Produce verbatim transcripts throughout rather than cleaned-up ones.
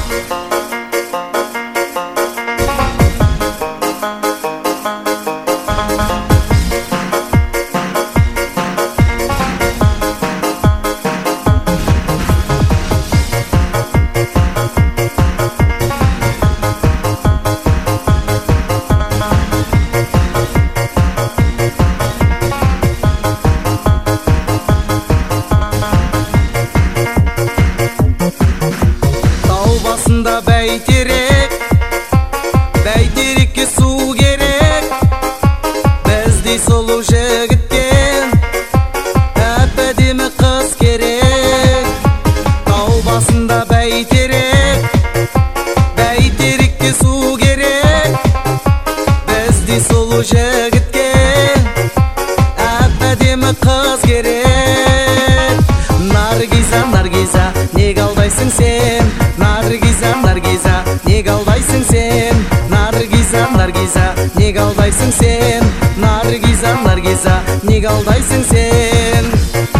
Бәйтерек, бәйтерекке су керек, біздей сұлу жігіттен әп-әдемі қыз керек. Тау басында бәйтерек, бәйтерекке су керек, біздей сұлу жігітке әп-әдемі қыз керек. Наргиза, Наргиза, неге алдайсың сен? Наргиза, Наргиза, неге алдайсың сен? Наргиза, Наргиза, неге алдайсың сен? Наргиза, Наргиза, неге алдайсың сен?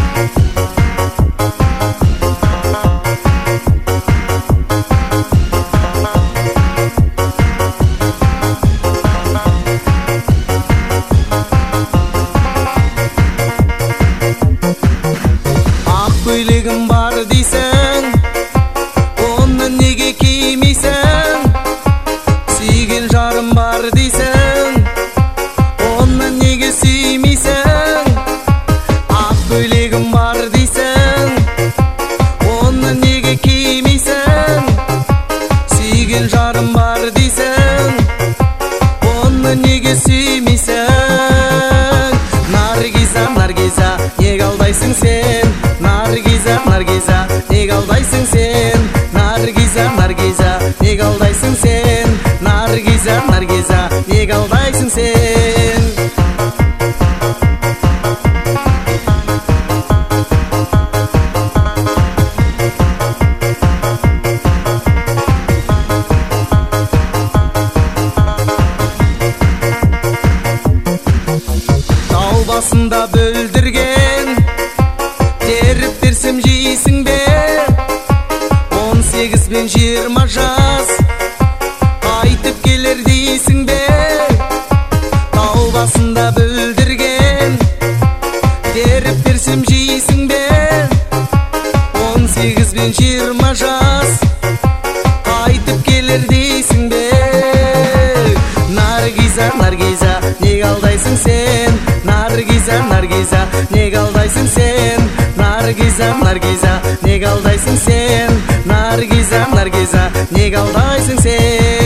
Ақ көйлегім бар дейсің, оны неге кимейсің? Сүйген жарым бар дейсің, оны неге сүймейсің? Ақ көйлегім бар дейсің, оны неге кимейсің? Сүйген жарым бар дейсің, оны неге сүймейсің? Наргиза, Наргиза, неге алдайсың сен? Наргиза, Наргиза, неге алдайсың сен? Наргиза, Наргиза, неге алдайсың сен? Наргиза, Наргиза, неге алдайсың сен? Тау басында бүлдірген теріп терсем жейсің бе? Он сегіз бен жиырма жас қайтып келер дейсің бе? Тау басында бүлдірген теріп терсем жейсің бе? Он сегіз бен жиырма жас қайтып келер дейсің бе? Наргиза, Наргиза, неге алдайсың сен? Наргиза, Наргиза, неге алдайсың сен? Наргиза, Наргиза, неге алдайсың сен? Наргиза, Наргиза, неге алдайсың сен?